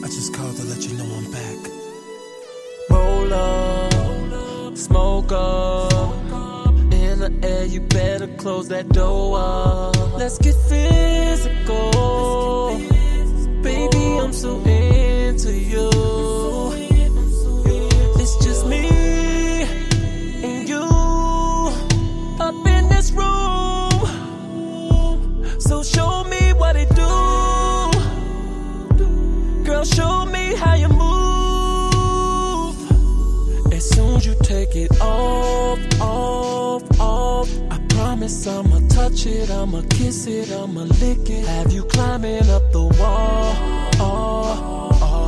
just called to let you know I'm back. Roll up, smoke up. In the air, you better close that door up. Let's get physical. Baby, I'm so into you. It's just me and you up in this room. So show me what it do. Girl, show me how you move. As soon as you take it off, I promise I'ma touch it, I'ma kiss it, I'ma lick it. Have you climbing up the wall.